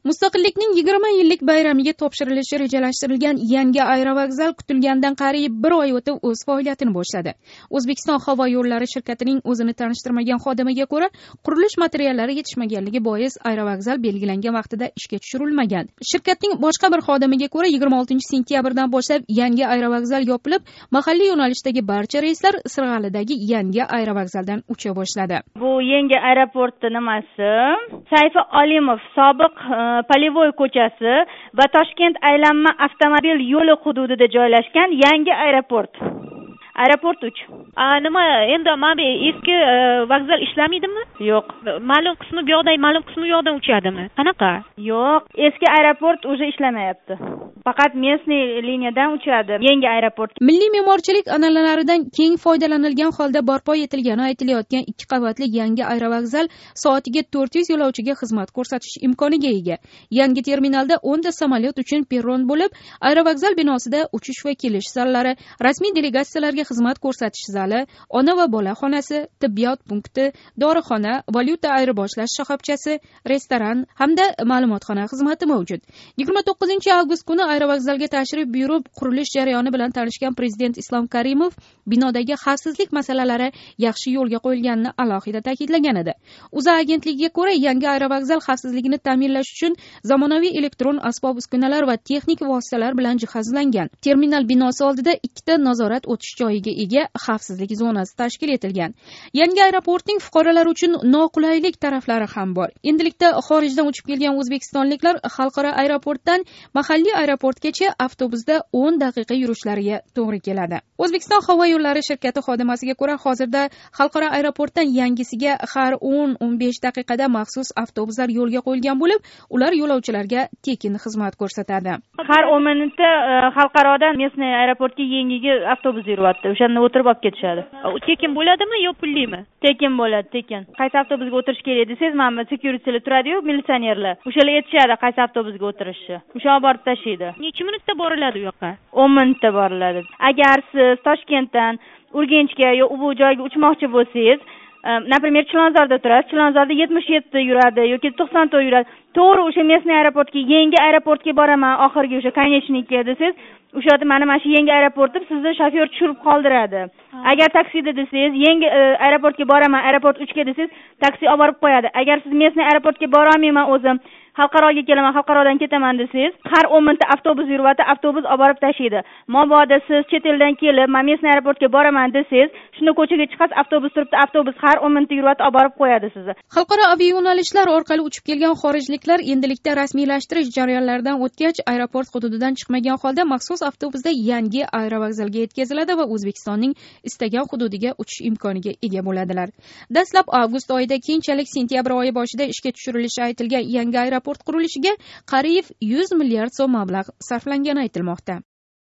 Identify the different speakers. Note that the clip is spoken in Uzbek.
Speaker 1: Mustaqillikning 20 yillik bayramiga topshirilishi rejalashtirilgan yangi aerovokzal kutilgandan qariyb 1 oy o'tib o'z faoliyatini boshladi. O'zbekiston havo yo'llari shirkatining o'zini tanishtirmagan xodimiga ko'ra, qurilish materiallari yetishmaganligi bois aerovokzal belgilangan vaqtida ishga tushirilmagan. Shirkatning boshqa bir xodimiga ko'ra 26-sentyabrdan boshlab yangi aerovokzal yopilib, mahalliy yo'nalishdagi barcha reyslar Sirg'alidagi yangi aerovokzaldan ucha boshladi.
Speaker 2: Bu yangi aeroportning nimasi? Sayfi Olimov sobiq Polivoy ko'chasi va Toshkent aylanma avtomobil yo'li hududida joylashgan yangi aeroport. Aeroport 3.
Speaker 3: Nima endi mana bu eski vokzal ishlamaydimi?
Speaker 2: Yo'q.
Speaker 3: Ma'lum qismi bu yoqdan, ma'lum qismi bu yoqdan uchadimi? Qanaqa?
Speaker 2: Yo'q, eski aeroport уже ishlamayapti. Faqat местный liniyadan uchadi yangi aeroport.
Speaker 1: Milliy me'morchilik an'analaridan keng foydalanilgan holda barpo etilgani aytilayotgan 2 qavatli yangi aerovokzal soatiga 400 yo'lovchiga xizmat ko'rsatish imkoniga ega. Yangi terminalda 10 ta samolyot uchun perron bo'lib, aerovokzal binosida uchish va kelish zallari, rasmiy delegatsiyalarga xizmat ko'rsatish zali, ona va bola xonasi, tibbiyot punkti, dorixona, valyuta ayirboshlash shoxobchasi, restoran hamda ma'lumotxona xizmati mavjud. 29-avgust kuni aerovokzalga tashrif buyurib, qurilish jarayoni bilan tanishgan Prezident Islom Karimov binodagi xavfsizlik masalalari yaxshi yo'lga qo'yilganini alohida ta'kidlagan edi. O'zA agentligiga ko'ra, yangi aerovokzal xavfsizligini ta'minlash uchun zamonaviy elektron asbob-uskunalar va texnik vositalar bilan jihozlangan. Terminal binosi oldida 2 ta nazorat o'tish joyiga ega xavfsizlik zonasi tashkil etilgan. Yangi aeroportning fuqarolar uchun noqulaylik taraflari ham bor. Endilikda xorijdan uchib kelgan o'zbekistonliklar xalqaro aeroportdan mahalliy aeroportgacha avtobusda 10 daqiqa yurishlariga to'g'ri keladi. O'zbekiston havo yo'llari shirkati xodimasiga ko'ra, hozirda xalqaro aeroportdan yangisiga har 10-15 daqiqada maxsus avtobuslar yo'lga qo'yilgan bo'lib, ular yo'lovchilarga tekin xizmat ko'rsatadi.
Speaker 2: Har 10 minutda xalqarodan местный aeroportga yangiga avtobus yuryapti. O'shanda o'tirib olib ketishadi.
Speaker 3: U tekin bo'ladimi yo pullimi?
Speaker 2: Tekin bo'ladi, tekin. Qaysi avtobusga o'tirish kerak desangiz, mana securitylar turadi-yu, militsionerlar. O'shalar aytishadi qaysi avtobusga o'tirishni. O'sha olib borib tashlaydi.
Speaker 3: Necha minutda boriladi u yoqqa?
Speaker 2: 10 minutda boriladi. Agar siz Toshkentdan Urganchga yo bu joyga uchmoqchi bo'lsangiz, например, Chilonzorda turasiz, Chilonzorda 77 yuradi yoki 90 yuradi. To'g'ri o'sha местный aeroportga, yangi aeroportga boraman, oxirgi o'sha konечникka desangiz, o'sha yerda mana shu yangi aeroport deb sizni shofyor tushirib qoldiradi. Agar taksida desangiz, yangi aeroportga boraman, aeroport 3 ga desangiz, taksi olib borib qo'yadi. Agar siz местный aeroportga bora olmayman o'zim, xalqaroga kelaman, xalqarodan ketaman desangiz, har 10 minutda avtobus yuryapti, avtobus olib borib tashlaydi. Mabodo siz chet eldan kelib, men местный aeroportga boraman desangiz, shunda ko'chaga chiqasiz, avtobus turibdi, avtobus har 10 minutda yuryapti, olib borib qo'yadi sizni.
Speaker 1: Xalqaro aviayo'nalishlar orqali uchib kelgan xorijliklar endilikda rasmiylashtirish jarayonlaridan o'tgach, aeroport hududidan chiqmagan holda maxsus avtobusda yangi aerovokzalga yetkaziladi va O'zbekistonning istagan hududiga uchish imkoniga ega bo'ladilar. Dastlab avgust oyida, keyinchalik sentyabr oyi boshida ishga tushirilishi aytilgan yangi aeroport qurilishiga qariyb 100 milliard so'm mablag' sarflangani aytilmoqda.